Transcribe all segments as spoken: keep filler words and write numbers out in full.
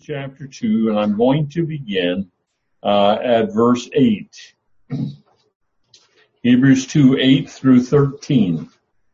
chapter two, and I'm going to begin uh, at verse eight. Hebrews two, eight through thirteen.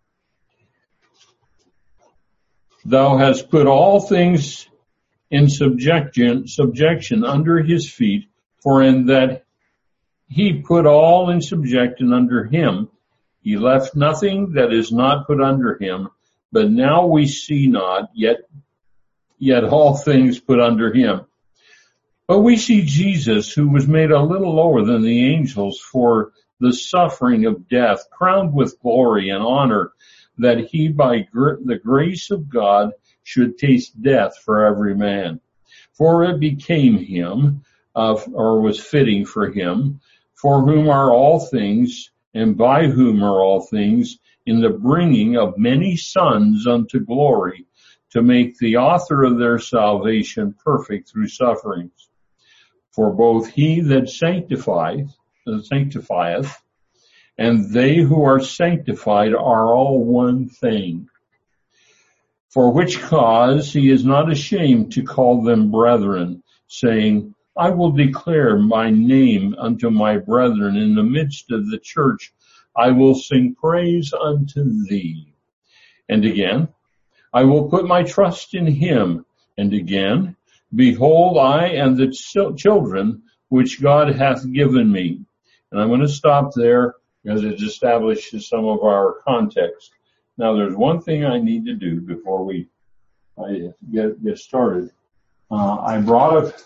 Thou hast put all things in subjection, subjection under his feet, for in that he put all in subjection under him, he left nothing that is not put under him. But now we see not, yet yet all things put under him. But we see Jesus, who was made a little lower than the angels for the suffering of death, crowned with glory and honor, that he by gr- the grace of God should taste death for every man. For it became him, uh, or was fitting for him, for whom are all things, and by whom are all things, in the bringing of many sons unto glory, to make the author of their salvation perfect through sufferings. For both he that sanctifieth, uh, sanctifieth, and they who are sanctified are all one thing. For which cause he is not ashamed to call them brethren, saying, I will declare my name unto my brethren in the midst of the church. I will sing praise unto thee. And again, I will put my trust in him. And again, behold, I and the children which God hath given me. And I'm going to stop there because it establishes some of our context. Now, there's one thing I need to do before we I get, get started. Uh, I brought a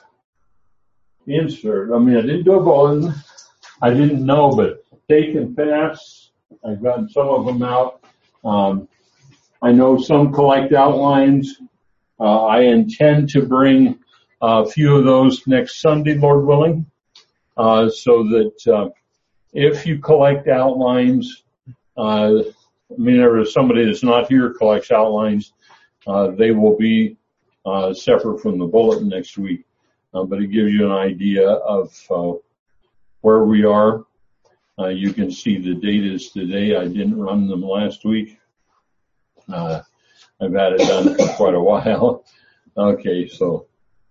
insert. I mean, I didn't do a bulletin. I didn't know, but take and pass. I've gotten some of them out. Um, I know some collect outlines. Uh, I intend to bring a few of those next Sunday, Lord willing, uh, so that uh, if you collect outlines, uh, I mean, there is somebody that's not here collects outlines. Uh, they will be uh, separate from the bulletin next week, uh, but it gives you an idea of uh, where we are. Uh, you can see the date is today. I didn't run them last week. Uh, I've had it done for quite a while. Okay, so,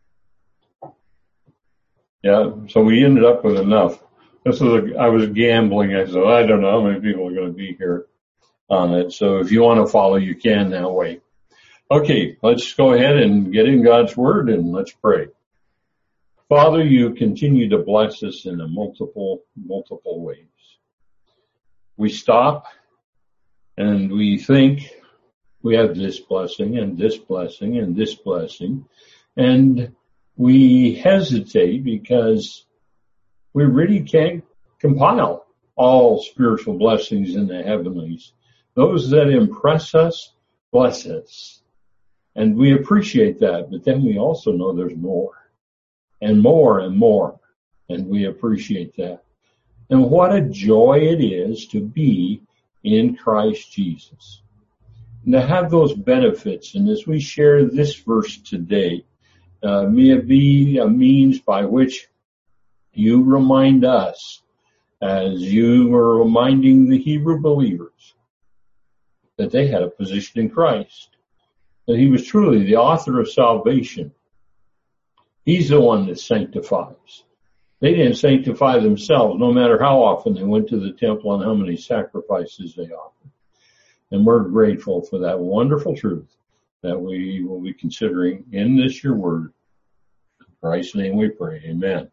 yeah, so we ended up with enough. This was a, I was gambling. I said, I don't know how many people are going to be here on it. So if you want to follow, you can that way. Okay, let's go ahead and get in God's Word and let's pray. Father, you continue to bless us in a multiple, multiple ways. We stop and we think we have this blessing and this blessing and this blessing, and we hesitate because we really can't compile all spiritual blessings in the heavenlies. Those that impress us, bless us. And we appreciate that, but then we also know there's more and more and more, and we appreciate that. And what a joy it is to be in Christ Jesus and to have those benefits. And as we share this verse today, uh, may it be a means by which you remind us, as you were reminding the Hebrew believers, that they had a position in Christ, that he was truly the author of salvation. He's the one that sanctifies. They didn't sanctify themselves, no matter how often they went to the temple and how many sacrifices they offered. And we're grateful for that wonderful truth that we will be considering in this your word. In Christ's name we pray. Amen.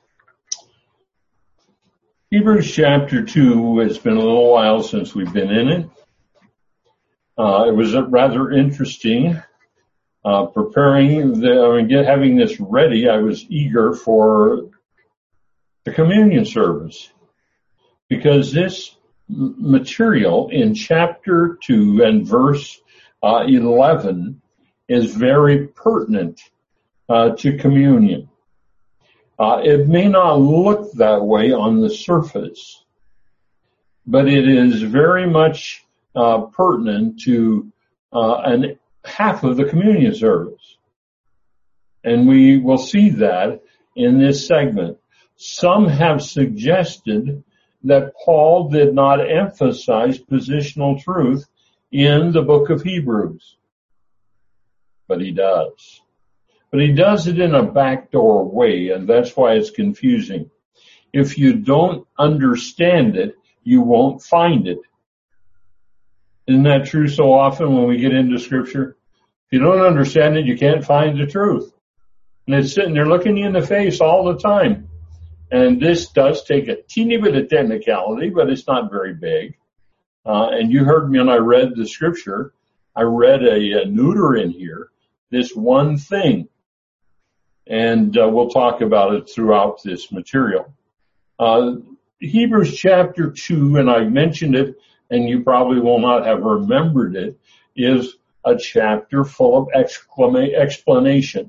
Hebrews chapter two, it's been a little while since we've been in it. Uh, it was rather interesting. Uh, preparing the, I mean, get, having this ready, I was eager for the communion service, because this material in chapter two and verse uh, eleven is very pertinent uh, to communion. Uh, it may not look that way on the surface, but it is very much uh, pertinent to uh, an half of the communion service. And we will see that in this segment. Some have suggested that Paul did not emphasize positional truth in the book of Hebrews, but he does. But he does it in a backdoor way, and that's why it's confusing. If you don't understand it, you won't find it. Isn't that true so often when we get into Scripture? If you don't understand it, you can't find the truth. And it's sitting there looking you in the face all the time. And this does take a teeny bit of technicality, but it's not very big. Uh, and you heard me when I read the Scripture. I read a, a neuter in here, this one thing. And uh, we'll talk about it throughout this material. Uh, Hebrews chapter two, and I mentioned it, and you probably will not have remembered it, is a chapter full of exclama- explanation.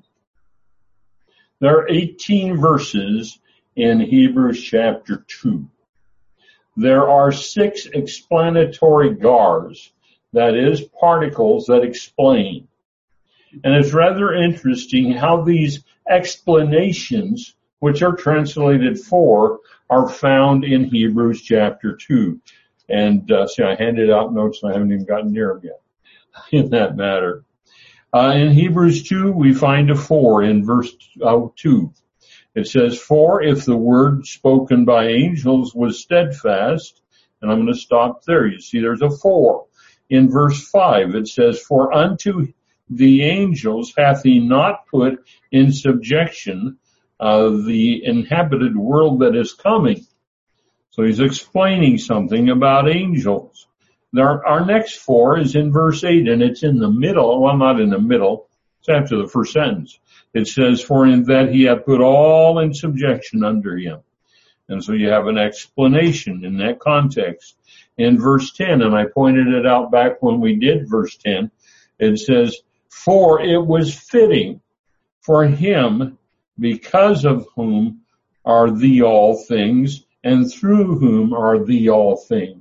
There are eighteen verses in Hebrews chapter two. There are six explanatory gars, that is, particles that explain. And it's rather interesting how these explanations, which are translated for, are found in Hebrews chapter two. And uh, see, I handed out notes and I haven't even gotten near them yet in that matter. Uh, in Hebrews two, we find a for in verse uh, two. It says, for if the word spoken by angels was steadfast, and I'm going to stop there. You see, there's a for. In verse five, it says, for unto the angels hath he not put in subjection uh, the inhabited world that is coming. So he's explaining something about angels. There, our next for is in verse eight, and it's in the middle. Well, not in the middle. It's after the first sentence. It says, for in that he hath put all in subjection under him. And so you have an explanation in that context. In verse ten, and I pointed it out back when we did verse ten, it says, for it was fitting for him, because of whom are the all things, and through whom are the all things.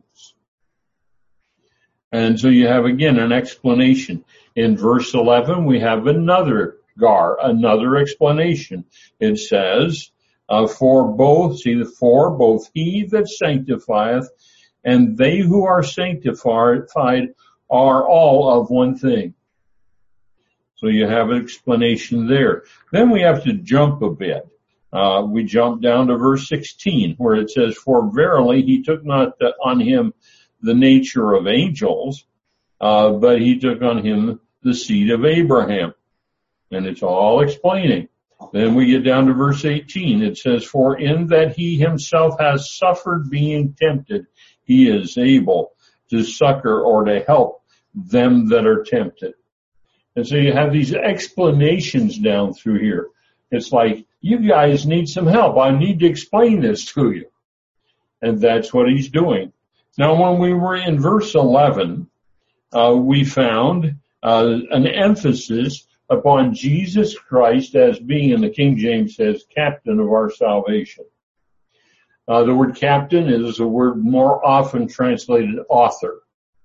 And so you have again an explanation. In verse eleven, we have another gar, another explanation. It says, uh, for both, see the for, both he that sanctifieth and they who are sanctified are all of one thing. So you have an explanation there. Then we have to jump a bit. Uh, we jump down to verse sixteen where it says, for verily he took not the, on him the nature of angels, uh, but he took on him the seed of Abraham. And it's all explaining. Then we get down to verse eighteen. It says, for in that he himself has suffered being tempted, he is able to succor or to help them that are tempted. And so you have these explanations down through here. It's like, you guys need some help. I need to explain this to you. And that's what he's doing. Now, when we were in verse eleven, uh, we found uh, an emphasis upon Jesus Christ as being, and the King James says, captain of our salvation. Uh, the word captain is a word more often translated author.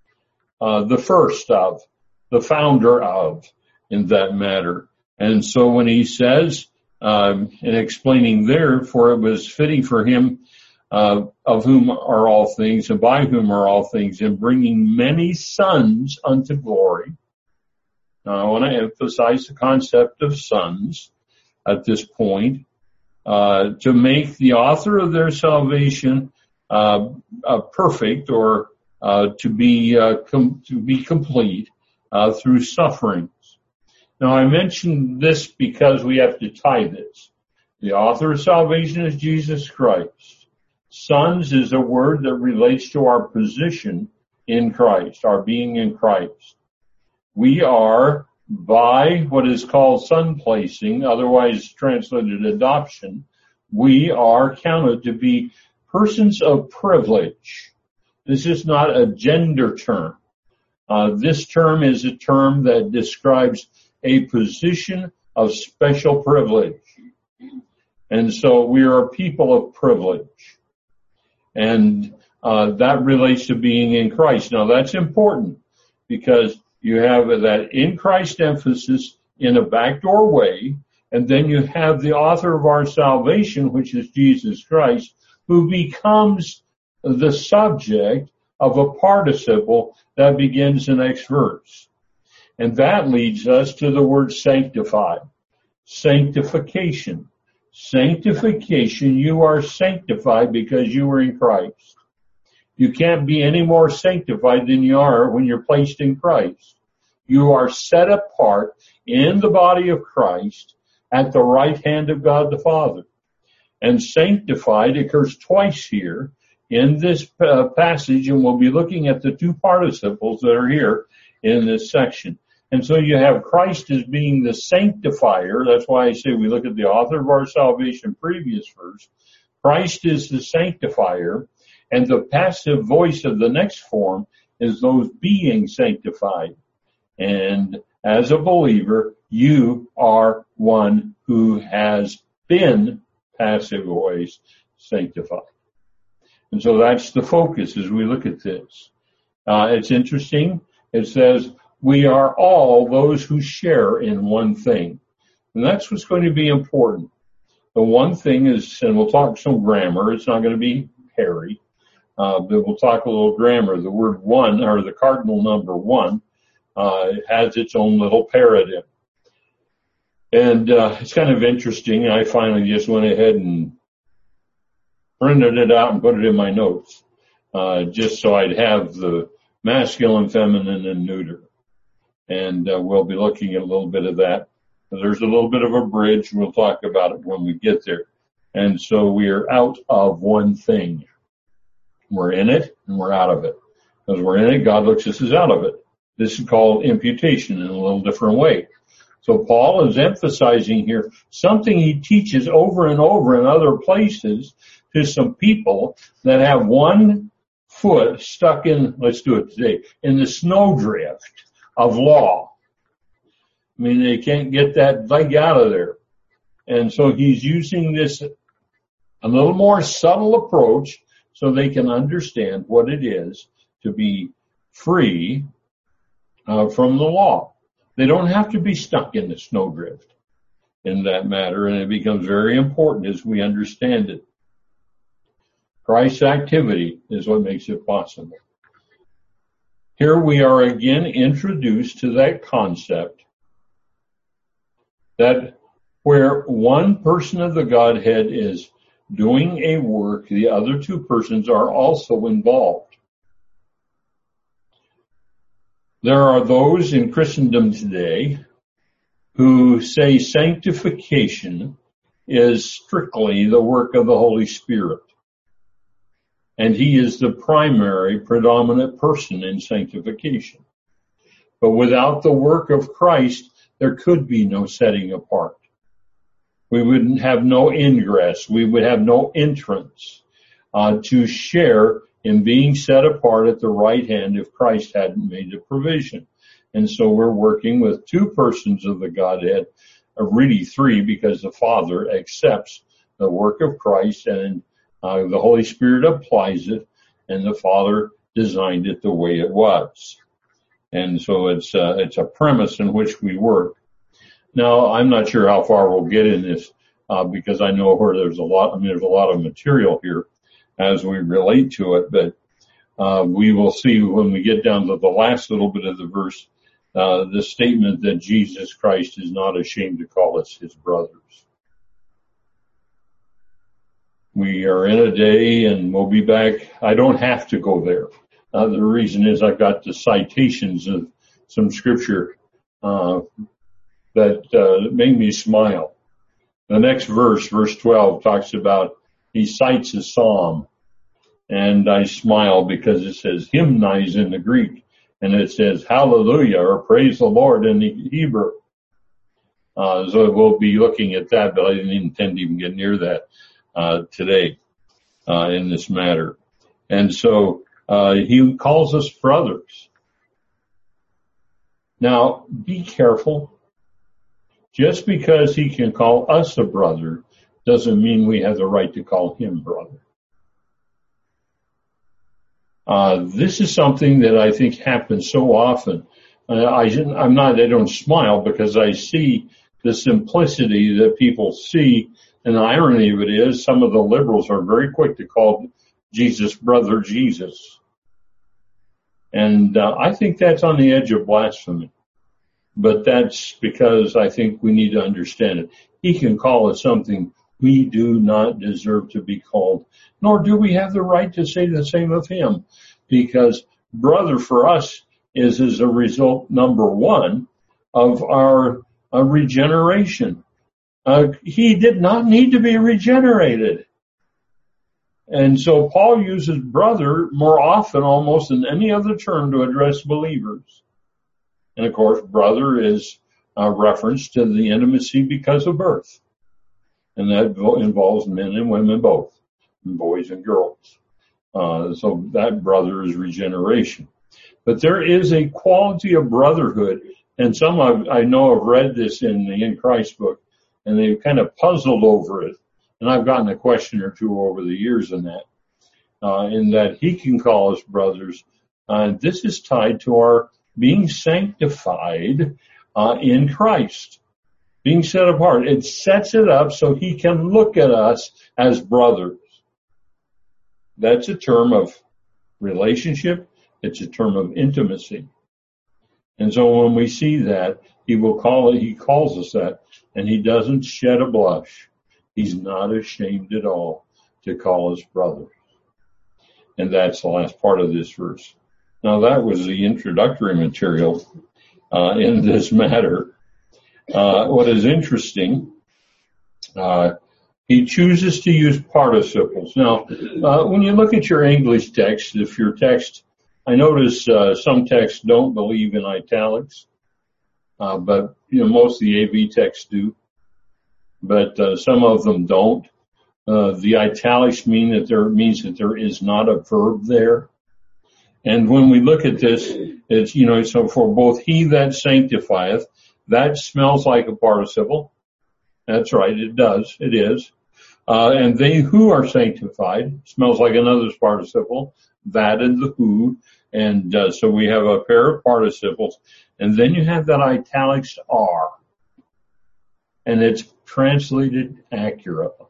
Uh, the first of, the founder of, in that matter. And so when he says, um, in explaining there, for it was fitting for him, uh, of whom are all things and by whom are all things, in bringing many sons unto glory. Now I want to emphasize the concept of sons at this point. Uh, to make the author of their salvation uh, uh, perfect, or uh, to be uh, com- to be complete uh, through sufferings. Now, I mentioned this because we have to tie this. The author of salvation is Jesus Christ. Sons is a word that relates to our position in Christ, our being in Christ. We are, by what is called son placing, otherwise translated adoption, we are counted to be persons of privilege. This is not a gender term. Uh, this term is a term that describes a position of special privilege. And so we are a people of privilege. And uh, that relates to being in Christ. Now that's important because you have that in Christ emphasis in a backdoor way, and then you have the author of our salvation, which is Jesus Christ, who becomes the subject of a participle that begins the next verse. And that leads us to the word sanctified. sanctification. Sanctification, you are sanctified because you are in Christ. You can't be any more sanctified than you are when you're placed in Christ. You are set apart in the body of Christ at the right hand of God the Father. And sanctified occurs twice here in this uh, passage, and we'll be looking at the two participles that are here in this section. And so you have Christ as being the sanctifier. That's why I say we look at the author of our salvation previous verse. Christ is the sanctifier, and the passive voice of the next form is those being sanctified. And as a believer, you are one who has been passive voice sanctified. And so that's the focus as we look at this. Uh, it's interesting. It says, we are all those who share in one thing. And that's what's going to be important. The one thing is, and we'll talk some grammar, it's not going to be hairy, uh, but we'll talk a little grammar. The word one, or the cardinal number one, uh, has its own little paradigm. And uh, it's kind of interesting. I finally just went ahead and printed it out and put it in my notes, uh, just so I'd have the masculine, feminine, and neuter. And uh, we'll be looking at a little bit of that. There's a little bit of a bridge. We'll talk about it when we get there. And so we are out of one thing. We're in it and we're out of it. Because we're in it, God looks at us as out of it. This is called imputation in a little different way. So Paul is emphasizing here something he teaches over and over in other places to some people that have one foot stuck in, let's do it today, in the snowdrift of law. I mean, they can't get that leg out of there. And so he's using this a little more subtle approach so they can understand what it is to be free uh, from the law. They don't have to be stuck in the snowdrift in that matter, and it becomes very important as we understand it. Christ's activity is what makes it possible. Here we are again introduced to that concept that where one person of the Godhead is doing a work, the other two persons are also involved. There are those in Christendom today who say sanctification is strictly the work of the Holy Spirit. And he is the primary, predominant person in sanctification. But without the work of Christ, there could be no setting apart. We would have no ingress. We would have no entrance uh, to share in being set apart at the right hand if Christ hadn't made the provision. And so we're working with two persons of the Godhead, uh, really three, because the Father accepts the work of Christ and uh, the Holy Spirit applies it, and the Father designed it the way it was. And so it's uh, it's a premise in which we work. Now, I'm not sure how far we'll get in this uh, because I know where there's a lot. I mean, there's a lot of material here as we relate to it, but uh, we will see when we get down to the last little bit of the verse, uh, the statement that Jesus Christ is not ashamed to call us his brothers. We are in a day, and we'll be back. I don't have to go there. Uh, the reason is I've got the citations of some scripture uh, that uh, made me smile. The next verse, verse twelve, talks about, he cites a psalm, and I smile because it says hymnize in the Greek, and it says hallelujah or praise the Lord in the Hebrew. Uh, so we'll be looking at that, but I didn't intend to even get near that uh, today uh, in this matter. And so uh, he calls us brothers. Now, be careful. Just because he can call us a brother doesn't mean we have the right to call him brother. Uh, this is something that I think happens so often. Uh, I, I'm not, I don't smile because I see the simplicity that people see, and the irony of it is some of the liberals are very quick to call Jesus brother Jesus. And uh, I think that's on the edge of blasphemy. but that's because I think we need to understand it. He can call us something we do not deserve to be called, nor do we have the right to say the same of him, because brother for us is as a result, number one, of our uh, regeneration. Uh, he did not need to be regenerated. And so Paul uses brother more often almost than any other term to address believers. And of course, brother is a reference to the intimacy because of birth. And that involves men and women both, and boys and girls. Uh, so that brother is regeneration. But there is a quality of brotherhood, and some I've, I know have read this in the In Christ book, and they've kind of puzzled over it. And I've gotten a question or two over the years in that, uh, in that he can call us brothers. Uh, this is tied to our being sanctified uh, in Christ, being set apart. It sets it up so he can look at us as brothers. That's a term of relationship. It's a term of intimacy. And so when we see that, he will call it, he calls us that, and he doesn't shed a blush. He's not ashamed at all to call us brothers. And that's the last part of this verse. Now that was the introductory material uh, in this matter. Uh, what is interesting, uh, he chooses to use participles. Now, uh, when you look at your English text, if your text, I notice uh, some texts don't believe in italics, uh, but you know most of the A V texts do. But uh, some of them don't. Uh, the italics mean that there means that there is not a verb there. And when we look at this, it's, you know, so for both he that sanctifieth, that smells like a participle. That's right, it does, it is. Uh, and they who are sanctified smells like another participle, that and the who. And uh, so we have a pair of participles. And then you have that italics are. And it's translated accurately,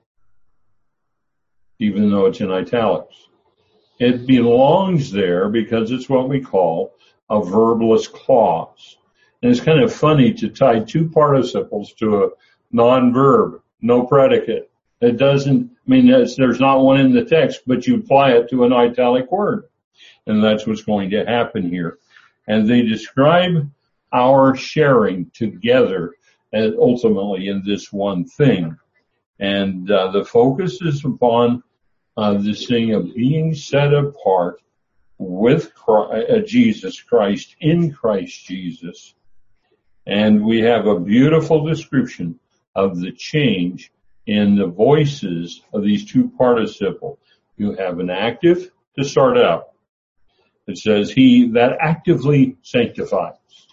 even though it's in italics. It belongs there because it's what we call a verbless clause. And it's kind of funny to tie two participles to a non-verb, no predicate. It doesn't mean that there's not one in the text, but you apply it to an italic word. And that's what's going to happen here. And they describe our sharing together and ultimately in this one thing. And uh, the focus is upon uh, this thing of being set apart with Christ, uh, Jesus Christ, in Christ Jesus. And we have a beautiful description of the change in the voices of these two participles. You have an active to start out. It says, he that actively sanctifies.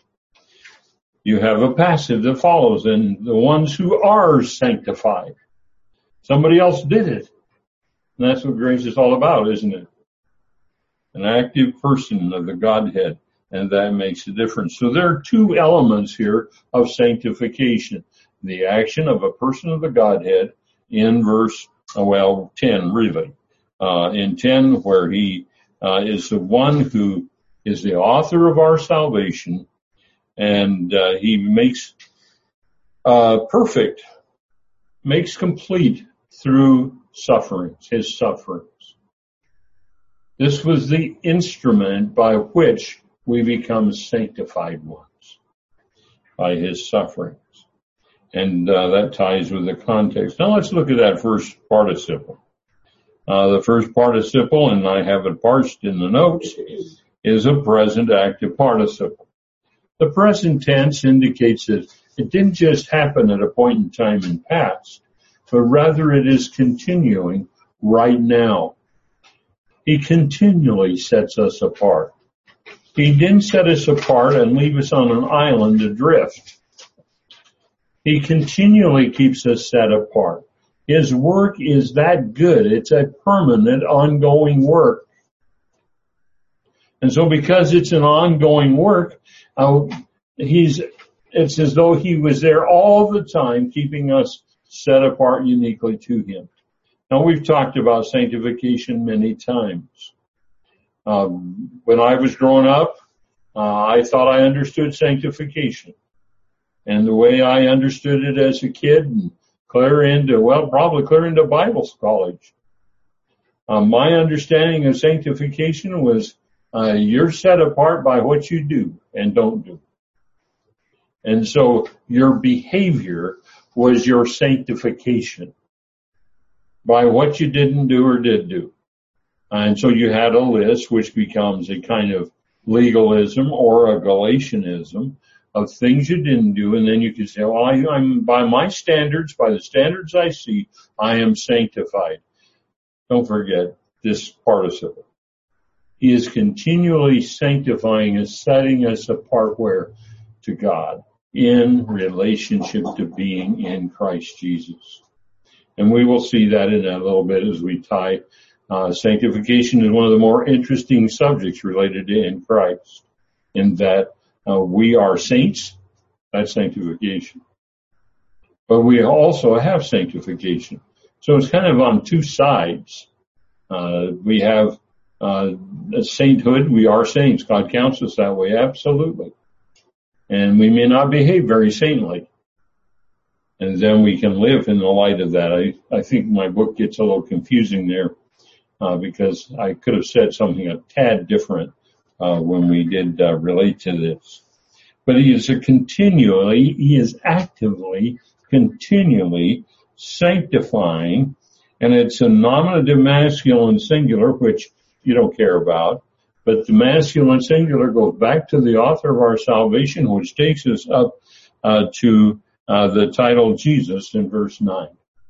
You have a passive that follows, and the ones who are sanctified. Somebody else did it. And that's what grace is all about, isn't it? An active person of the Godhead, and that makes a difference. So there are two elements here of sanctification. The action of a person of the Godhead in verse, well, ten, really. Uh, in ten, where he uh, is the one who is the author of our salvation, and uh, he makes uh, perfect, makes complete through sufferings, his sufferings. This was the instrument by which we become sanctified ones, by his sufferings. And uh, that ties with the context. Now let's look at that first participle. Uh, the first participle, and I have it parsed in the notes, is a present active participle. The present tense indicates that it didn't just happen at a point in time in past, but rather it is continuing right now. He continually sets us apart. He didn't set us apart and leave us on an island adrift. He continually keeps us set apart. His work is that good. It's a permanent, ongoing work. And so because it's an ongoing work, uh, he's, it's as though he was there all the time, keeping us set apart uniquely to him. Now, we've talked about sanctification many times. Um, when I was growing up, uh, I thought I understood sanctification. And the way I understood it as a kid, and clear into, well, probably clear into Bible college, uh, my understanding of sanctification was uh, you're set apart by what you do and don't do. And so your behavior was your sanctification by what you didn't do or did do. And so you had a list which becomes a kind of legalism or a Galatianism of things you didn't do. And then you could say, well, I, I'm by my standards, by the standards I see, I am sanctified. Don't forget this participle. He is continually sanctifying us, setting us apart where? To God, in relationship to being in Christ Jesus. And we will see that in a little bit as we tie uh, sanctification is one of the more interesting subjects related to in Christ, in that uh, we are saints, that's sanctification. But we also have sanctification. So it's kind of on two sides. Uh, we have uh, sainthood, we are saints. God counts us that way, absolutely. And we may not behave very saintly. And then we can live in the light of that. I, I think my book gets a little confusing there, uh, because I could have said something a tad different, uh, when we did, uh, relate to this. But he is a continually, he is actively, continually sanctifying, and it's a nominative masculine singular, which you don't care about. But the masculine singular goes back to the author of our salvation, which takes us up, uh, to Uh, the title Jesus in verse nine.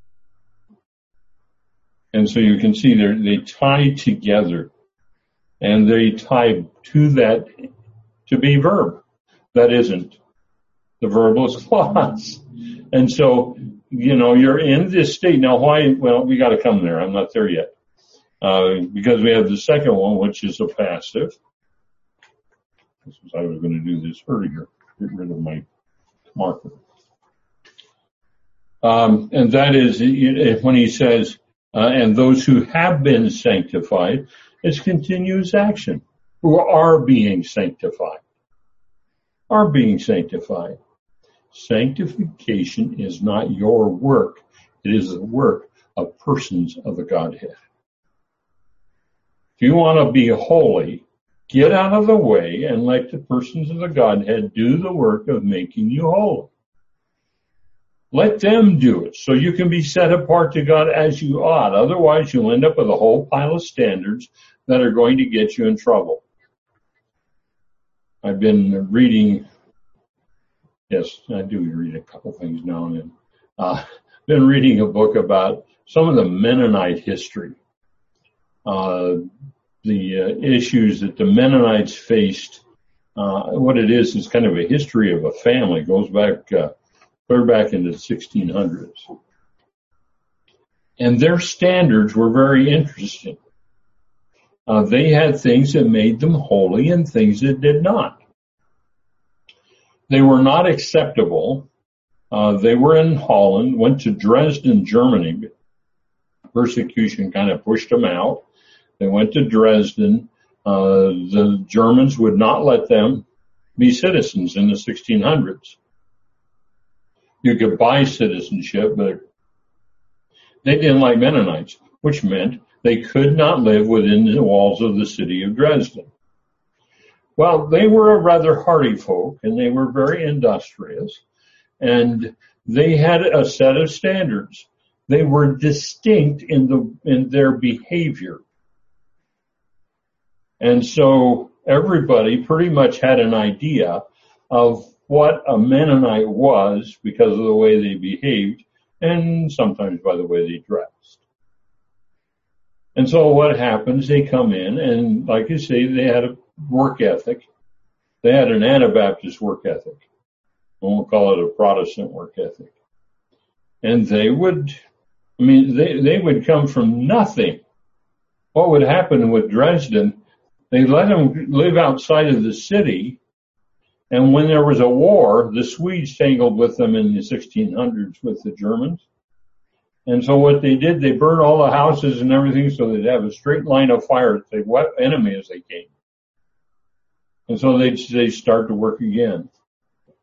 And so you can see they they tie together, and they tie to that to be verb. That isn't the verbless clause. And so, you know, you're in this state. Now why? Well, we got to come there. I'm not there yet. Uh, because we have the second one, which is a passive. This was, I was going to do this earlier. Get rid of my marker. Um, and that is when he says, uh, and those who have been sanctified, it's continuous action, who are being sanctified, are being sanctified. Sanctification is not your work. It is the work of persons of the Godhead. If you want to be holy, get out of the way and let the persons of the Godhead do the work of making you holy. Let them do it so you can be set apart to God as you ought. Otherwise, you'll end up with a whole pile of standards that are going to get you in trouble. I've been reading, yes, I do read a couple things now and then. Uh, been reading a book about some of the Mennonite history, uh, the uh, issues that the Mennonites faced. Uh, what it is is kind of a history of a family. It goes back, uh, clear back into the sixteen hundreds. And their standards were very interesting. Uh, they had things that made them holy and things that did not. They were not acceptable. Uh, they were in Holland, went to Dresden, Germany. Persecution kind of pushed them out. They went to Dresden. Uh, the Germans would not let them be citizens in the sixteen hundreds. You could buy citizenship, but they didn't like Mennonites, which meant they could not live within the walls of the city of Dresden. Well, they were a rather hardy folk, and they were very industrious, and they had a set of standards. They were distinct in the in their behavior. And so everybody pretty much had an idea of what a Mennonite was because of the way they behaved and sometimes by the way they dressed. And so what happens, they come in and, like you say, they had a work ethic. They had an Anabaptist work ethic. I won't call it a Protestant work ethic. And they would, I mean, they, they would come from nothing. What would happen with Dresden, they let them live outside of the city. And when there was a war, the Swedes tangled with them in the sixteen hundreds with the Germans. And so what they did, they burned all the houses and everything so they'd have a straight line of fire to the enemy as they came. And so they'd, they'd start to work again.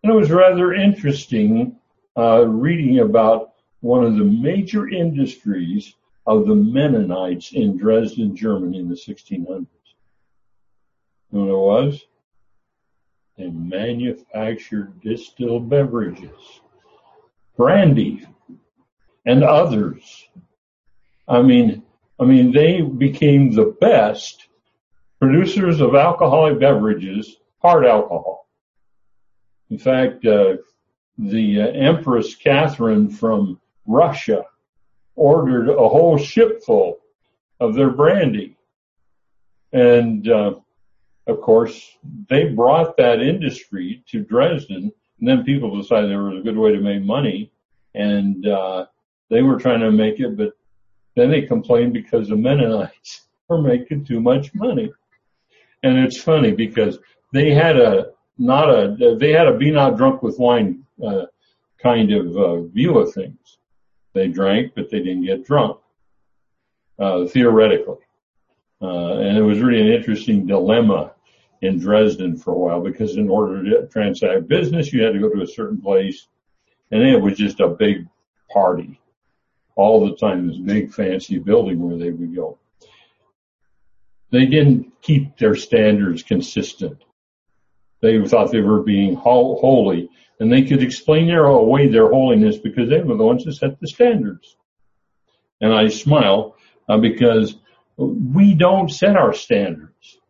And it was rather interesting uh, reading about one of the major industries of the Mennonites in Dresden, Germany in the sixteen hundreds. You know what it was? They manufactured distilled beverages, brandy, and others. I mean, I mean, they became the best producers of alcoholic beverages, hard alcohol. In fact, uh, the uh, Empress Catherine from Russia ordered a whole ship full of their brandy. And, uh, of course, they brought that industry to Dresden, and then people decided there was a good way to make money, and uh, they were trying to make it, but then they complained because the Mennonites were making too much money. And it's funny because they had a, not a, they had a be not drunk with wine uh, kind of uh, view of things. They drank, but they didn't get drunk, uh, theoretically. Uh, and it was really an interesting dilemma in Dresden for a while, because in order to transact business, you had to go to a certain place, and it was just a big party all the time, this big fancy building where they would go. They didn't keep their standards consistent. They thought they were being ho- holy, and they could explain their away their holiness because they were the ones that set the standards. And I smile uh, because we don't set our standards.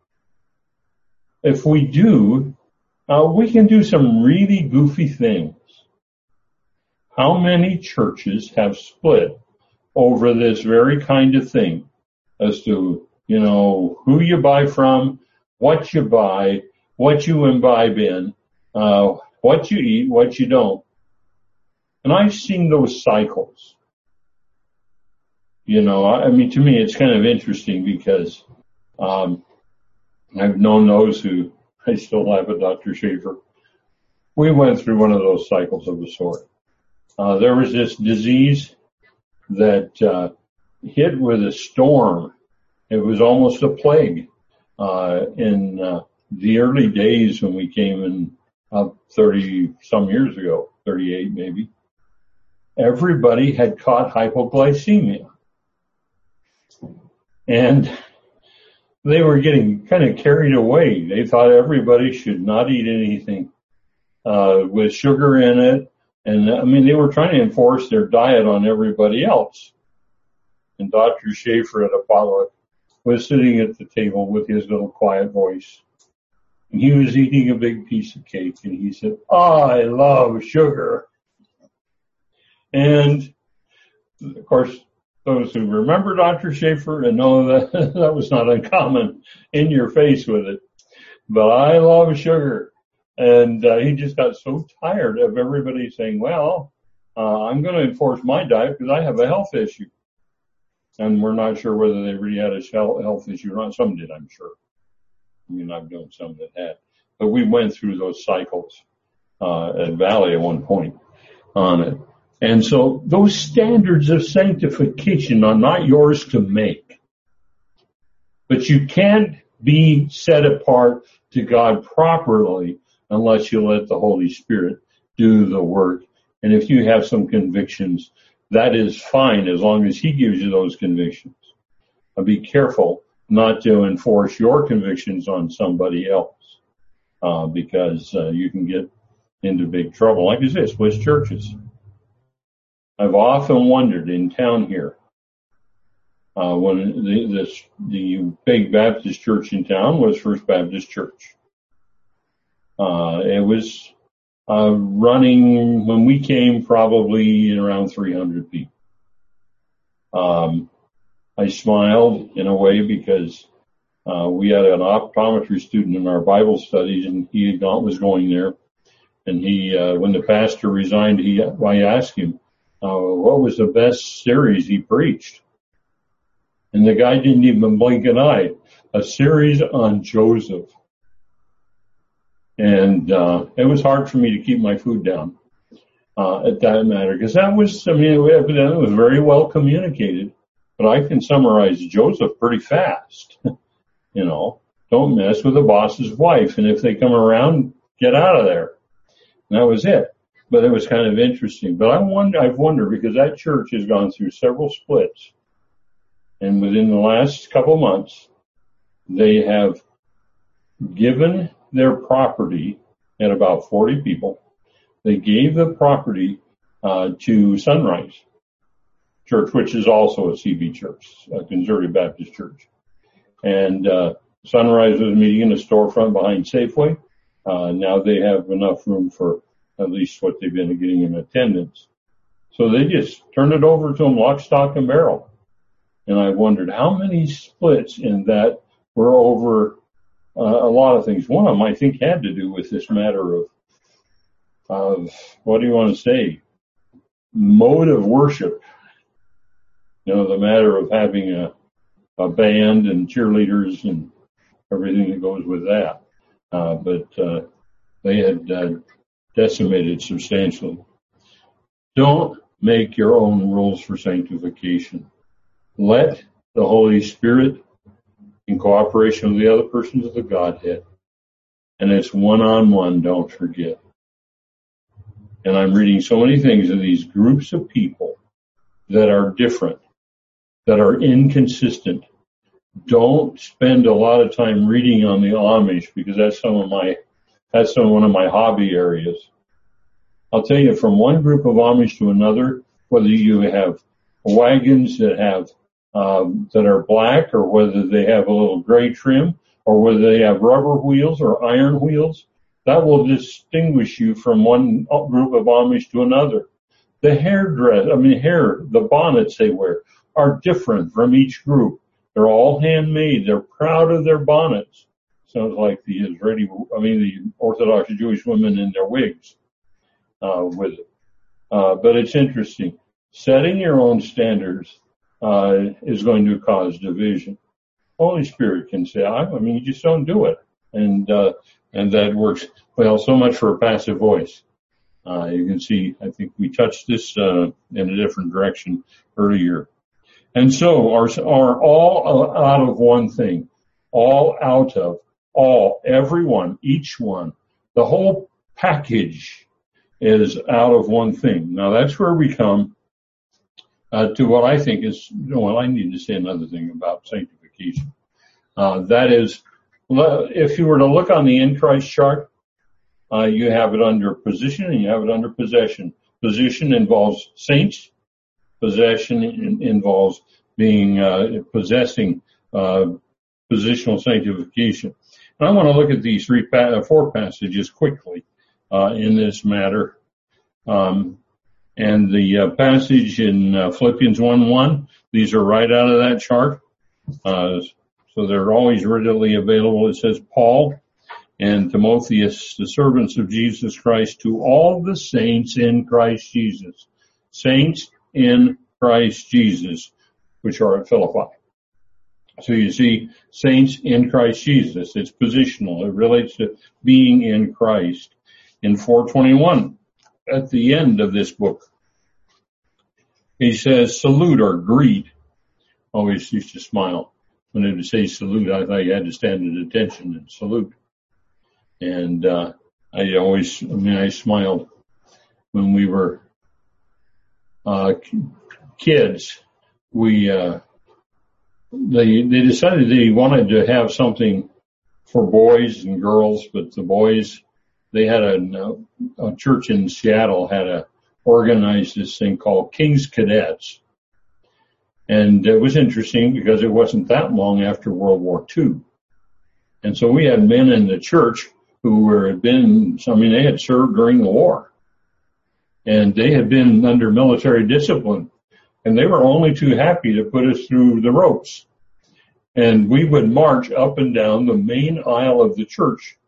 If we do, uh, we can do some really goofy things. How many churches have split over this very kind of thing as to, you know, who you buy from, what you buy, what you imbibe in, uh, what you eat, what you don't. And I've seen those cycles. You know, I mean, to me, it's kind of interesting because, um, I've known those who, I still laugh at Doctor Schaefer. We went through one of those cycles of the sort. Uh, there was this disease that, uh, hit with a storm. It was almost a plague, uh, in, uh, the early days when we came in, uh, thirty some years ago, thirty-eight maybe. Everybody had caught hypoglycemia. And they were getting kind of carried away. They thought everybody should not eat anything uh with sugar in it. And I mean, they were trying to enforce their diet on everybody else. And Doctor Schaefer at a potluck was sitting at the table with his little quiet voice. And he was eating a big piece of cake, and he said, I love sugar. And of course, those who remember Doctor Schaefer and know that that was not uncommon, in your face with it. But I love sugar. And uh, he just got so tired of everybody saying, well, uh, I'm going to enforce my diet because I have a health issue. And we're not sure whether they really had a health issue or not. Some did, I'm sure. I mean, I've known some that had. But we went through those cycles uh, at Valley at one point on it. And so those standards of sanctification are not yours to make. But you can't be set apart to God properly unless you let the Holy Spirit do the work. And if you have some convictions, that is fine as long as He gives you those convictions. But be careful not to enforce your convictions on somebody else, uh, because uh, you can get into big trouble. Like I say, split churches. I've often wondered in town here, uh, when the, this, the big Baptist church in town was First Baptist Church. Uh, it was, uh, running when we came probably around three hundred people. Um, I smiled in a way because, uh, we had an optometry student in our Bible studies, and he had gone, was going there. And he, uh, when the pastor resigned, he, I asked him, Uh, what was the best series he preached? And the guy didn't even blink an eye. A series on Joseph. And uh, it was hard for me to keep my food down uh, at that matter, because that was, I mean, it was very well communicated. But I can summarize Joseph pretty fast. You know, don't mess with the boss's wife, and if they come around, get out of there. And that was it. But it was kind of interesting. But I wonder, I've wondered, because that church has gone through several splits. And within the last couple of months, they have given their property at about forty people. They gave the property uh, to Sunrise Church, which is also a C B church, a Conservative Baptist church. And uh, Sunrise was meeting in a storefront behind Safeway. Uh, now they have enough room for at least what they've been getting in attendance. So they just turned it over to them lock, stock, and barrel. And I wondered how many splits in that were over uh, a lot of things. One of them, I think, had to do with this matter of, of what do you want to say, mode of worship. You know, the matter of having a, a band and cheerleaders and everything that goes with that. Uh, but uh, they had uh, decimated substantially. Don't make your own rules for sanctification. Let the Holy Spirit, in cooperation with the other persons of the Godhead, and it's one-on-one, don't forget. And I'm reading so many things of these groups of people that are different, that are inconsistent. Don't spend a lot of time reading on the Amish, because that's some of my, that's some one of my hobby areas. I'll tell you, from one group of Amish to another, whether you have wagons that have um, that are black, or whether they have a little gray trim, or whether they have rubber wheels or iron wheels, that will distinguish you from one group of Amish to another. The hairdress, I mean hair, the bonnets they wear are different from each group. They're all handmade. They're proud of their bonnets. Sounds like the Israeli, I mean the Orthodox Jewish women in their wigs uh, with it. Uh, but it's interesting. Setting your own standards uh, is going to cause division. Holy Spirit can say, I, I mean, you just don't do it. And, uh, and that works. Well, so much for a passive voice. Uh, you can see, I think we touched this, uh, in a different direction earlier. And so are, are all out of one thing, all out of, all, everyone, each one, the whole package is out of one thing. Now that's where we come uh, to what I think is, well, I need to say another thing about sanctification. Uh, that is, if you were to look on the in Christ chart, uh, you have it under position and you have it under possession. Position involves saints. Possession in, involves being, uh, possessing, uh, positional sanctification. And I want to look at these three, pa- four passages quickly, uh, in this matter. Um, and the uh, passage in uh, Philippians one one, these are right out of that chart. Uh, so they're always readily available. It says, Paul and Timotheus, the servants of Jesus Christ, to all the saints in Christ Jesus. Saints in Christ Jesus, which are at Philippi. So you see, saints in Christ Jesus. It's positional. It relates to being in Christ. In four twenty-one, at the end of this book, he says, salute or greet. Always used to smile. When it would say salute, I thought you had to stand at attention and salute. And uh I always, I mean, I smiled when we were uh kids. We, uh they, they decided they wanted to have something for boys and girls, but the boys, they had a, a church in Seattle had a, organized this thing called King's Cadets. And it was interesting because it wasn't that long after World War Two. And so we had men in the church who were, had been, I mean, they had served during the war. And they had been under military discipline. And they were only too happy to put us through the ropes. And we would march up and down the main aisle of the church.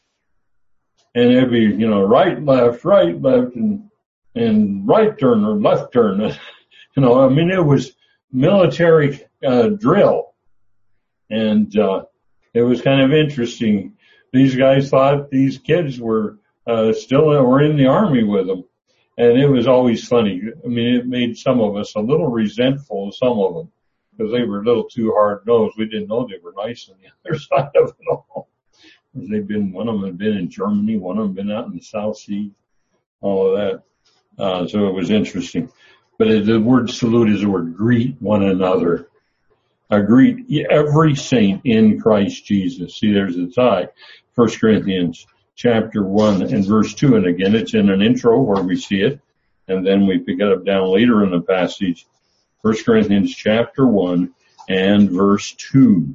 And it'd be, you know, right, left, right, left, and, and right turn or left turn. You know, I mean, it was military uh, drill. And uh it was kind of interesting. These guys thought these kids were uh still were in the army with them. And it was always funny. I mean, it made some of us a little resentful of some of them because they were a little too hard-nosed. We didn't know they were nice on the other side of it all. They've been, one of them had been in Germany, one of them had been out in the South Sea. all of that. Uh, so it was interesting. But it, the word salute is the word greet one another. Uh, greet every saint in Christ Jesus. See, there's the tie. First Corinthians chapter one and verse two. And again, it's in an intro where we see it. And then we pick it up down later in the passage. First Corinthians chapter one and verse two.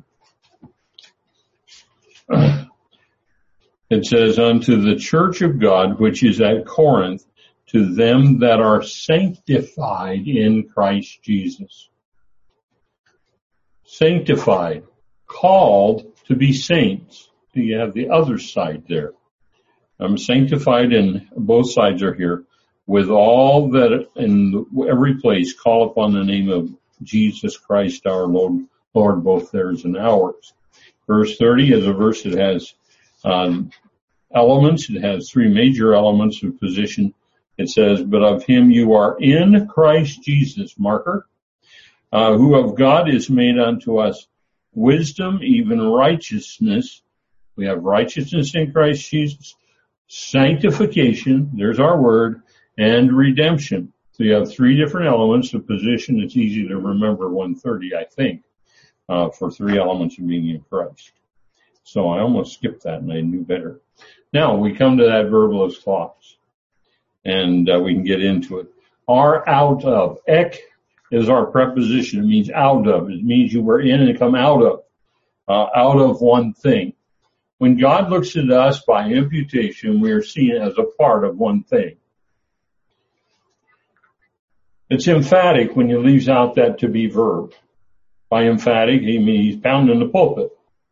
It says, unto the church of God, which is at Corinth, to them that are sanctified in Christ Jesus. Sanctified, called to be saints. So you have the other side there. I'm sanctified, and both sides are here, with all that in every place call upon the name of Jesus Christ our Lord, Lord, both theirs and ours. Verse thirty is a verse that has um, elements. It has three major elements of position. It says, but of him you are in Christ Jesus, marker, uh, who of God is made unto us wisdom, even righteousness. We have righteousness in Christ Jesus, sanctification, there's our word, and redemption. So you have three different elements of position. It's easy to remember one thirty, I think, uh, for three elements of being in Christ. So I almost skipped that and I knew better. Now we come to that verbalist clause, and uh, we can get into it. Are out of. Ek is our preposition. It means out of. It means you were in and come out of, uh, out of one thing. When God looks at us by imputation, we are seen as a part of one thing. It's emphatic when he leaves out that to be verb. By emphatic, he means he's pounding the pulpit.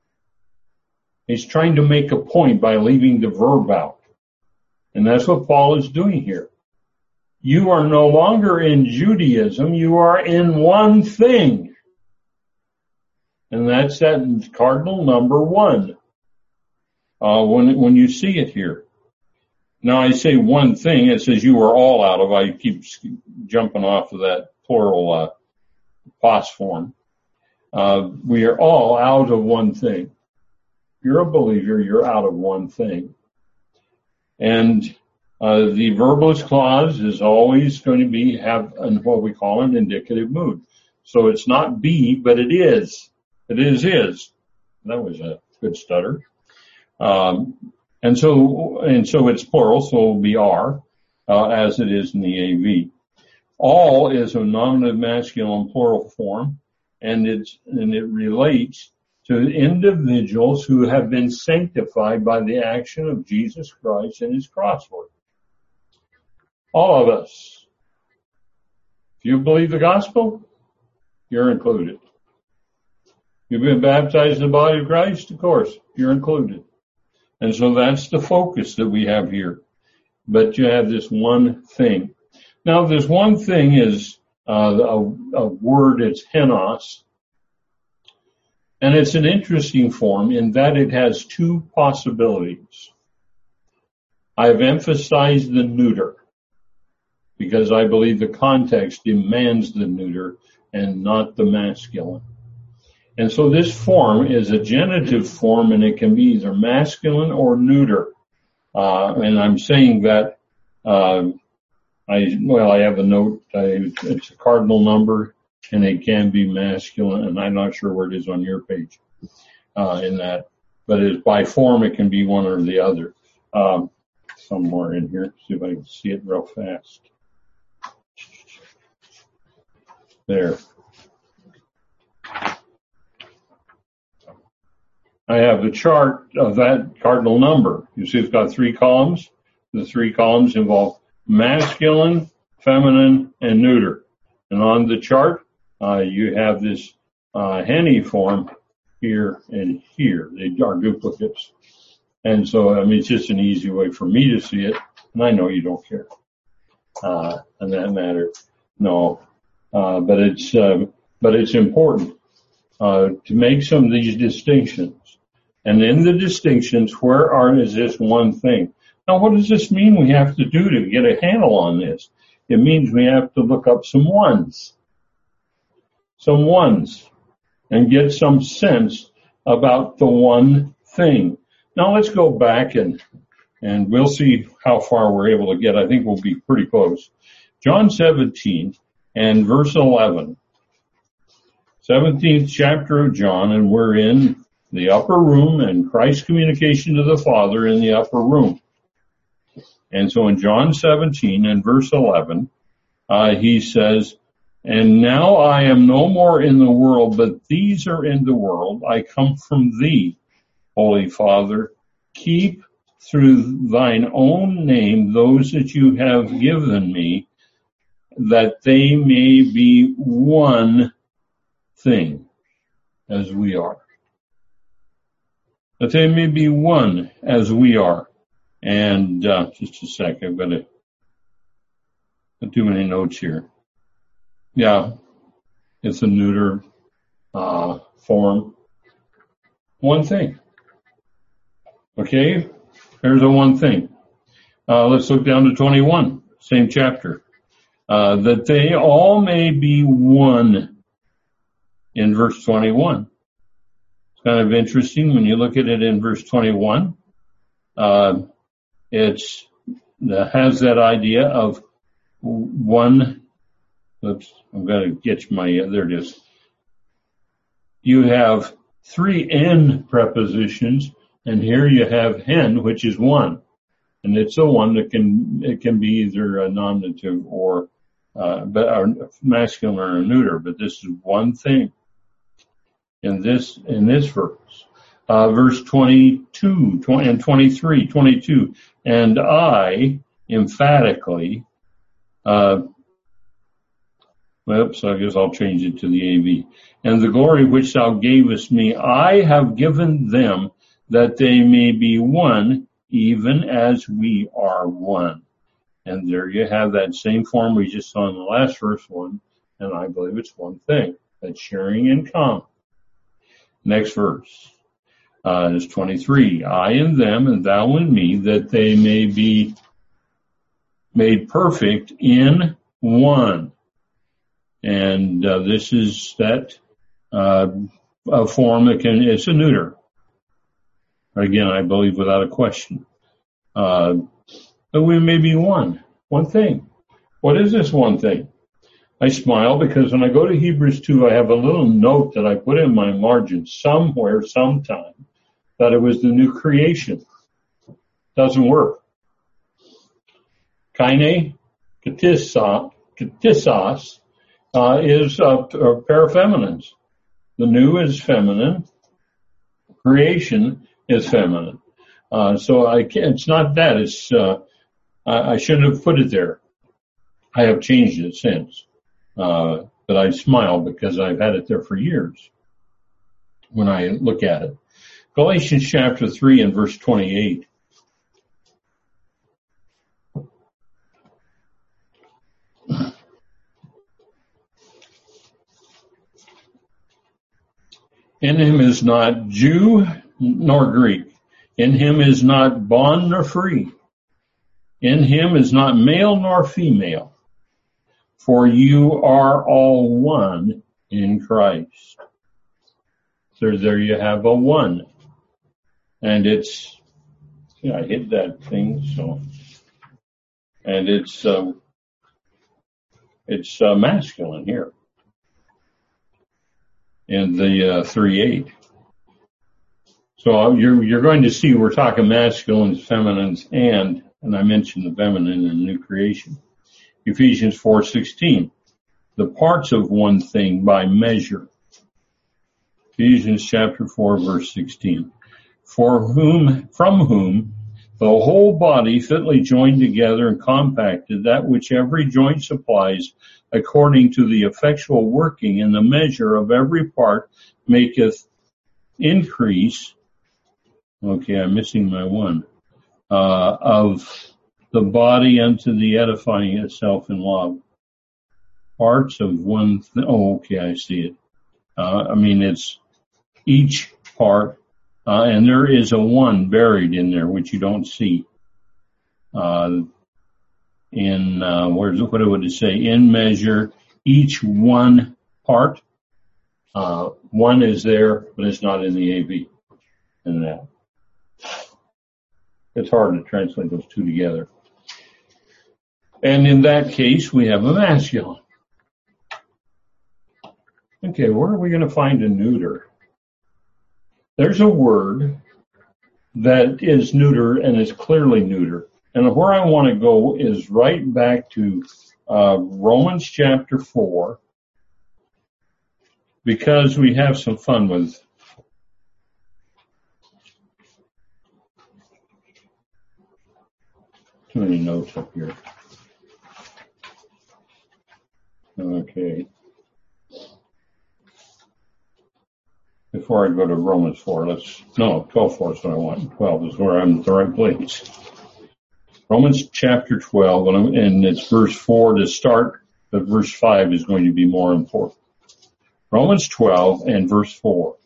He's trying to make a point by leaving the verb out. And that's what Paul is doing here. You are no longer in Judaism, you are in one thing. And that's that cardinal number one. Uh, when, when you see it here. Now I say one thing, it says you are all out of. I keep jumping off of that plural, uh, pos form. Uh, we are all out of one thing. If you're a believer, you're out of one thing. And, uh, the verbalist clause is always going to be, have an, what we call an indicative mood. So it's not be, but it is. It is, is. That was a good stutter. Um, and so, and so it's plural, so it'll be are, uh, as it is in the A V. All is a nominative masculine plural form, and it's, and it relates to individuals who have been sanctified by the action of Jesus Christ and his cross work. All of us. If you believe the gospel, you're included. You've been baptized in the body of Christ, of course, you're included. And so that's the focus that we have here. But you have this one thing. Now, this one thing is uh, a, a word, it's henos. And it's an interesting form in that it has two possibilities. I've emphasized the neuter because I believe the context demands the neuter and not the masculine. And so this form is a genitive form, and it can be either masculine or neuter. Uh, and I'm saying that, uh, I, well, I have a note, I, it's a cardinal number, and it can be masculine, and I'm not sure where it is on your page, uh, in that. But it's by form, it can be one or the other. Um, somewhere in here, see if I can see it real fast. There. I have the chart of that cardinal number. You see it's got three columns. The three columns involve masculine, feminine, and neuter. And on the chart, uh, you have this uh, Henny form here and here. They are duplicates. And so, I mean, it's just an easy way for me to see it. And I know you don't care. Uh, on that matter. No. Uh, but it's, uh, but it's important, uh, to make some of these distinctions. And in the distinctions, where are, is this one thing? Now, what does this mean we have to do to get a handle on this? It means we have to look up some ones. Some ones. And get some sense about the one thing. Now, let's go back and, and we'll see how far we're able to get. I think we'll be pretty close. John seventeen and verse eleven. seventeenth chapter of John, and we're in the upper room and Christ's communication to the Father in the upper room. And so in John seventeen and verse eleven, uh, he says, "And now I am no more in the world, but these are in the world. I come from thee, Holy Father. Keep through thine own name those that you have given me, that they may be one thing as we are." That they may be one as we are. And uh, just a sec, I've got to, not too many notes here. Yeah, it's a neuter uh, form. One thing. Okay, there's a one thing. Uh, let's look down to twenty-one, same chapter. Uh, that they all may be one in verse twenty-one. It's kind of interesting when you look at it in verse twenty-one. Uh, it's, it has that idea of one. Oops, I'm going to get my, uh, there it is. You have three N prepositions, and here you have hen, which is one. And it's a one that can, it can be either a nominative or, uh, but, or masculine or a neuter, but this is one thing in this, in this verse. Uh, verse twenty-two, twenty, and twenty-three, twenty-two. And I, emphatically, uh, Oops, I guess I'll change it to the A V. And the glory which thou gavest me, I have given them, that they may be one, even as we are one. And there you have that same form we just saw in the last verse one, and I believe it's one thing. That's sharing in common. Next verse uh, is twenty-three. I in them, and thou in me, that they may be made perfect in one. And uh, this is that uh, a form that can, it's a neuter. Again, I believe without a question. Uh, but we may be one, one thing. What is this one thing? I smile because when I go to Hebrews two, I have a little note that I put in my margin somewhere, sometime, that it was the new creation. Doesn't work. Kaine, katissos, katissos, Uh, is uh, uh, pair of feminines. The new is feminine. Creation is feminine. Uh, so I can't, it's not that. It's uh, I, I shouldn't have put it there. I have changed it since. Uh, but I smile because I've had it there for years when I look at it. Galatians chapter three and verse twenty-eight. In him is not Jew nor Greek. In him is not bond nor free. In him is not male nor female. For you are all one in Christ. So there you have a one. And it's, yeah, I hit that thing, so. And it's, um, it's uh, masculine here. In the uh, three eight. So you're you're going to see we're talking masculines, feminines, and and I mentioned the feminine in new creation. Ephesians four sixteen. The parts of one thing by measure. Ephesians chapter four verse sixteen. For whom from whom the whole body fitly joined together and compacted, that which every joint supplies, according to the effectual working in the measure of every part, maketh increase. Okay, I'm missing my one. Uh, of the body unto the edifying itself in love. Parts of one thing. Oh, okay, I see it. Uh, I mean, it's each part, uh, and there is a one buried in there, which you don't see. Uh, in, uh, where's, what would it say? In measure, each one part. Uh, one is there, but it's not in the A V. In that. it's hard to translate those two together. And in that case, we have a masculine. Okay, where are we going to find a neuter? There's a word that is neuter and is clearly neuter. And where I want to go is right back to uh, Romans chapter four, because we have some fun with too many notes up here. Okay. Before I go to Romans four, let's, no, twelve four is what I want. twelve is where I'm at the right place. Romans chapter twelve, and it's verse four to start, but verse five is going to be more important. Romans twelve and verse four.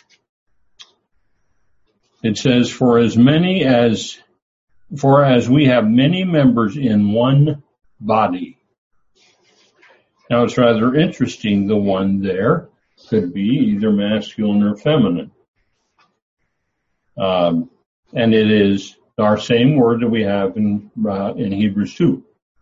It says, for as many as, for as we have many members in one body. Now it's rather interesting, the one there could be either masculine or feminine. Um, and it is our same word that we have in, uh, in Hebrews two.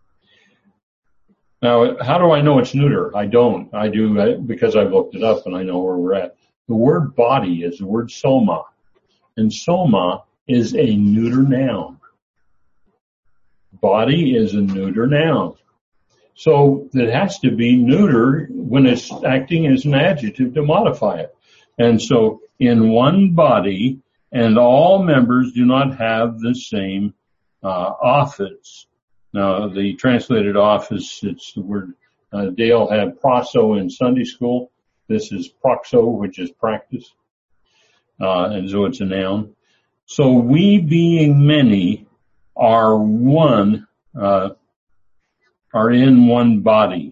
Now, how do I know it's neuter? I don't. I do uh, because I've looked it up and I know where we're at. The word body is the word soma. And soma is a neuter noun. Body is a neuter noun. So it has to be neuter when it's acting as an adjective to modify it. And so in one body, and all members do not have the same uh, office. Now, the translated office, it's the word, uh, Dale had proso in Sunday school. This is proxo, which is practice. Uh, and so it's a noun. So we being many are one, uh, are in one body.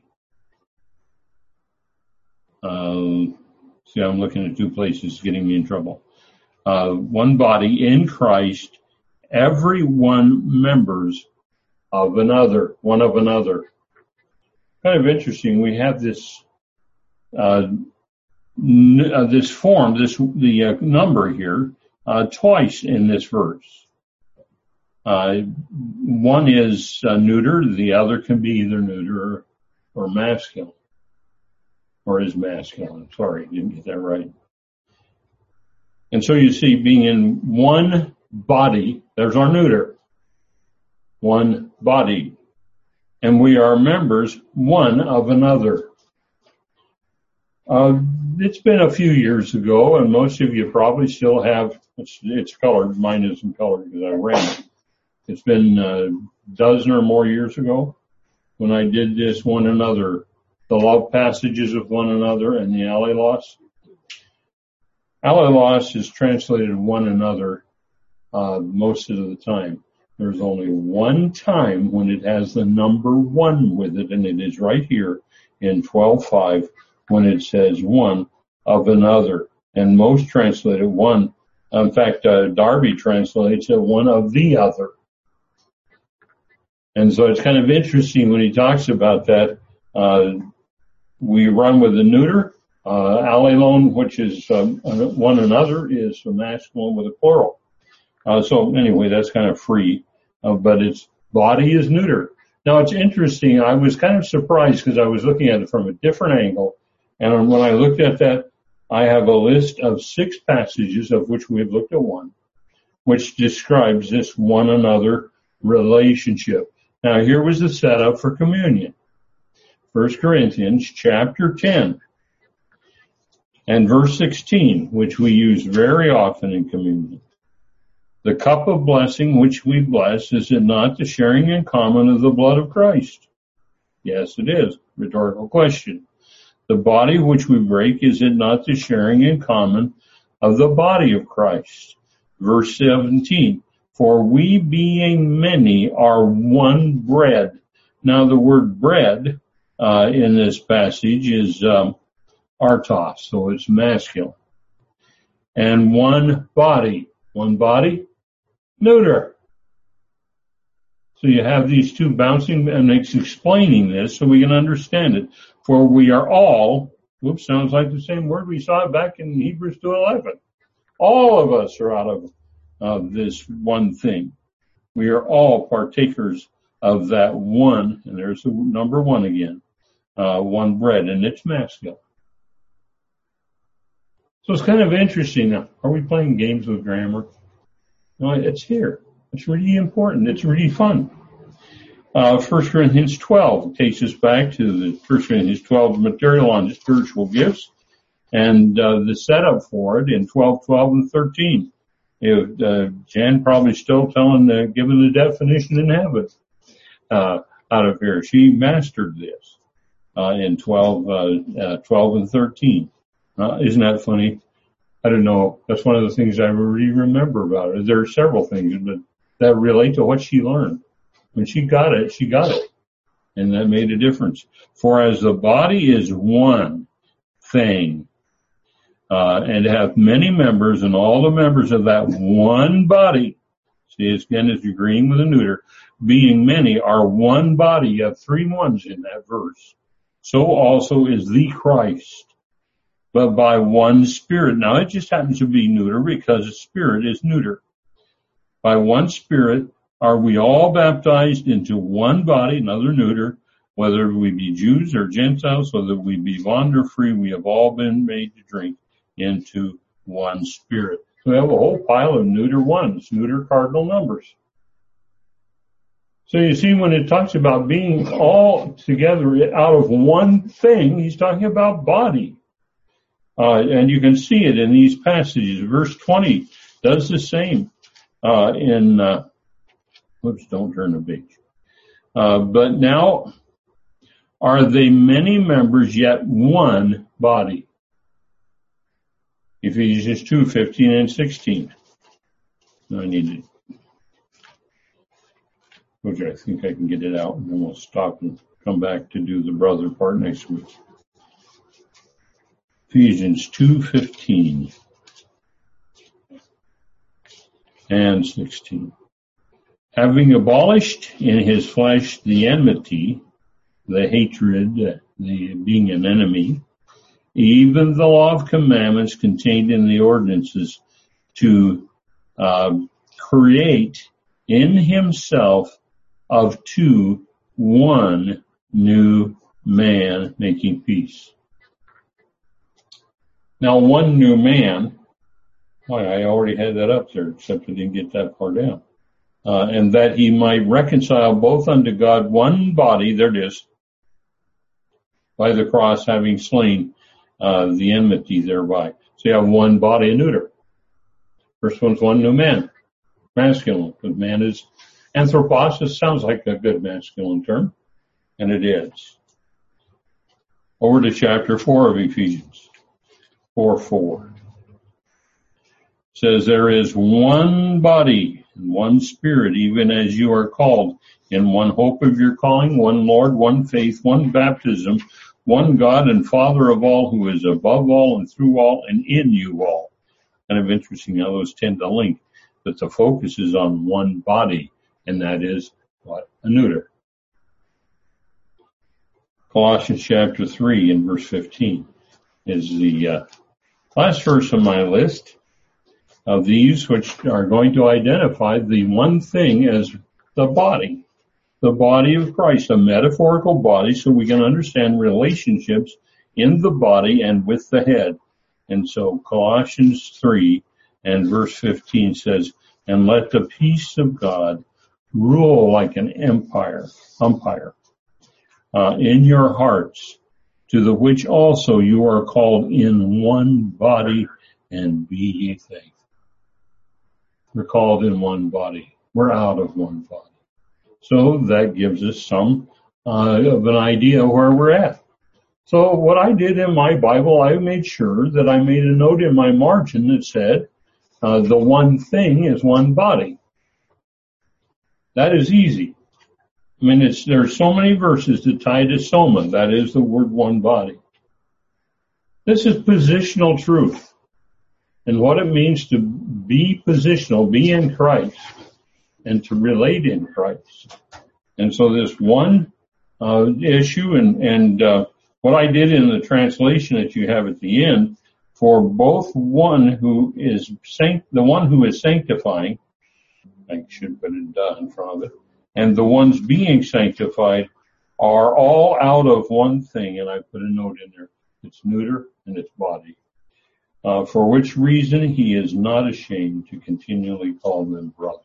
Uh, see, I'm looking at two places getting me in trouble. Uh, one body in Christ, every one members of another, one of another. Kind of interesting. We have this, uh, n- uh this form, this, the uh, number here, uh, twice in this verse. Uh, one is uh, neuter, the other can be either neuter or, or masculine. Or is masculine. Sorry, didn't get that right. And so you see, being in one body, there's our neuter. One body. And we are members one of another. Uh, it's been a few years ago, and most of you probably still have, it's, it's colored, mine isn't colored because I ran it. It's been a dozen or more years ago when I did this one another, the love passages of one another and the allelos. Allelos is translated one another uh, most of the time. There's only one time when it has the number one with it, and it is right here in twelve five when it says one of another. And most translate it one. In fact, uh, Darby translates it one of the other. And so it's kind of interesting when he talks about that. Uh, we run with the neuter. Uh, allelon, which is um, one another, is a masculine with a plural. Uh, so anyway, that's kind of free. Uh, but its body is neuter. Now it's interesting. I was kind of surprised because I was looking at it from a different angle. And when I looked at that, I have a list of six passages, of which we have looked at one, which describes this one another relationship. Now, here was the setup for communion. First Corinthians chapter ten and verse sixteen, which we use very often in communion. The cup of blessing which we bless, is it not the sharing in common of the blood of Christ? Yes, it is. Rhetorical question. The body which we break, is it not the sharing in common of the body of Christ? Verse seventeen. For we being many are one bread. Now the word bread, uh, in this passage is, um, artos, so it's masculine. And one body. One body? Neuter. So you have these two bouncing, and it's explaining this so we can understand it. For we are all, whoops, sounds like the same word we saw back in Hebrews two eleven. All of us are out of of this one thing. We are all partakers of that one, and there's the number one again, uh, one bread, and it's masculine. So it's kind of interesting now. Are we playing games with grammar? No, it's here. It's really important. It's really fun. Uh, First Corinthians twelve takes us back to the First Corinthians twelve material on spiritual gifts, and uh, the setup for it in twelve, twelve, and thirteen. It, uh, Jan probably still telling, uh, giving the definition in heaven uh, out of here. She mastered this uh, in twelve, uh, uh, twelve and thirteen. Uh, isn't that funny? I don't know. That's one of the things I really remember about her. There are several things, but that relate to what she learned. When she got it, she got it. And that made a difference. For as the body is one thing, uh, and have many members, and all the members of that one body, see, it's again, it's agreeing with the neuter, being many are one body. You have three ones in that verse. So also is the Christ, but by one Spirit. Now, it just happens to be neuter because the Spirit is neuter. By one Spirit are we all baptized into one body, another neuter, whether we be Jews or Gentiles, whether we be bond or free, we have all been made to drink into one Spirit. So we have a whole pile of neuter ones, neuter cardinal numbers. So you see, when it talks about being all together out of one thing, he's talking about body. Uh, and you can see it in these passages. Verse twenty does the same uh, in... Uh, Whoops, don't turn the page. Uh, but now, are they many members yet one body? Ephesians two, fifteen and sixteen. I need to, which I think I can get it out, and then we'll stop and come back to do the brother part next week. Ephesians two, fifteen and sixteen. Having abolished in his flesh the enmity, the hatred, the being an enemy, even the law of commandments contained in the ordinances, to uh, create in himself of two one new man, making peace. Now, one new man, why, I already had that up there, except I didn't get that far down. Uh, and that he might reconcile both unto God one body, there it is, by the cross, having slain uh, the enmity thereby. So you have one body, a neuter. First one's one new man, masculine. But man is anthropos. It sounds like a good masculine term, and it is. Over to chapter four of Ephesians, four four. It says, there is one body and one Spirit, even as you are called, in one hope of your calling, one Lord, one faith, one baptism, one God and Father of all, who is above all and through all and in you all. Kind of interesting how those tend to link, that the focus is on one body, and that is what? A neuter. Colossians chapter three and verse fifteen is the uh, last verse on my list of these, which are going to identify the one thing as the body, the body of Christ, a metaphorical body, so we can understand relationships in the body and with the head. And so Colossians three and verse fifteen says, and let the peace of God rule like an empire, umpire, uh, in your hearts, to the which also you are called in one body, and be ye thankful. We're called in one body. We're out of one body. So that gives us some uh, of an idea where we're at. So what I did in my Bible, I made sure that I made a note in my margin that said, uh, the one thing is one body. That is easy. I mean, it's, there's so many verses that tie to soma. That is the word one body. This is positional truth. And what it means to be positional, be in Christ, and to relate in Christ. And so this one uh, issue, and, and uh, what I did in the translation that you have at the end, for both one who is sanct- the one who is sanctifying, I should put it uh, in front of it. And the ones being sanctified are all out of one thing, and I put a note in there. It's neuter and it's body. Uh, for which reason he is not ashamed to continually call them brothers.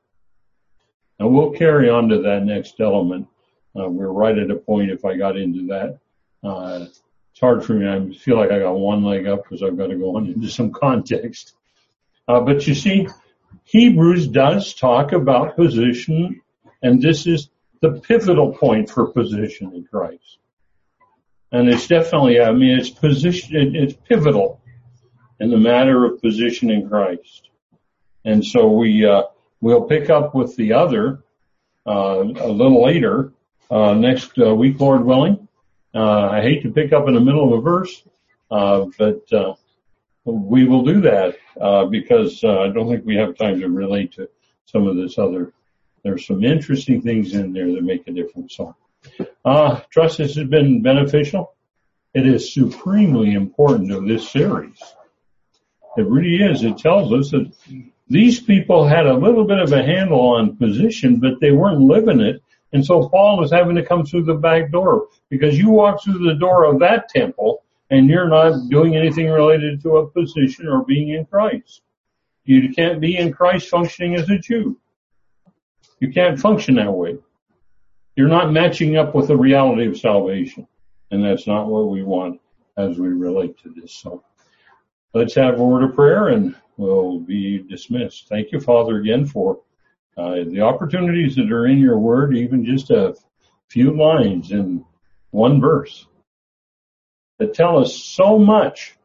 Now we'll carry on to that next element. Uh, we're right at a point if I got into that. Uh, it's hard for me. I feel like I got one leg up because I've got to go on into some context. Uh, but you see, Hebrews does talk about position, and this is the pivotal point for position in Christ. And it's definitely, I mean, it's position, it's pivotal in the matter of position in Christ. And so we, uh, we'll pick up with the other, uh, a little later, uh, next uh, week, Lord willing. Uh, I hate to pick up in the middle of a verse, uh, but, uh, we will do that, uh, because, uh, I don't think we have time to relate to some of this other. There's some interesting things in there that make a difference. So, uh, trust this has been beneficial. It is supremely important to this series. It really is. It tells us that these people had a little bit of a handle on position, but they weren't living it. And so Paul is having to come through the back door, because you walk through the door of that temple and you're not doing anything related to a position or being in Christ. You can't be in Christ functioning as a Jew. You can't function that way. You're not matching up with the reality of salvation. And that's not what we want as we relate to this. So let's have a word of prayer and we'll be dismissed. Thank you, Father, again for uh, the opportunities that are in your word, even just a few lines in one verse that tell us so much.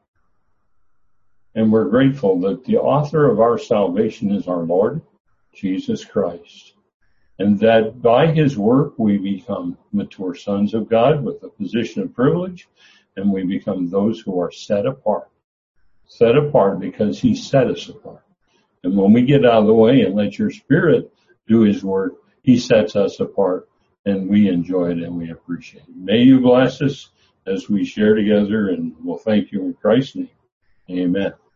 And we're grateful that the author of our salvation is our Lord, Jesus Christ. And that by his work we become mature sons of God with a position of privilege, and we become those who are set apart. Set apart because he set us apart. And when we get out of the way and let your Spirit do his work, he sets us apart, and we enjoy it and we appreciate it. May you bless us as we share together, and we'll thank you in Christ's name. Amen.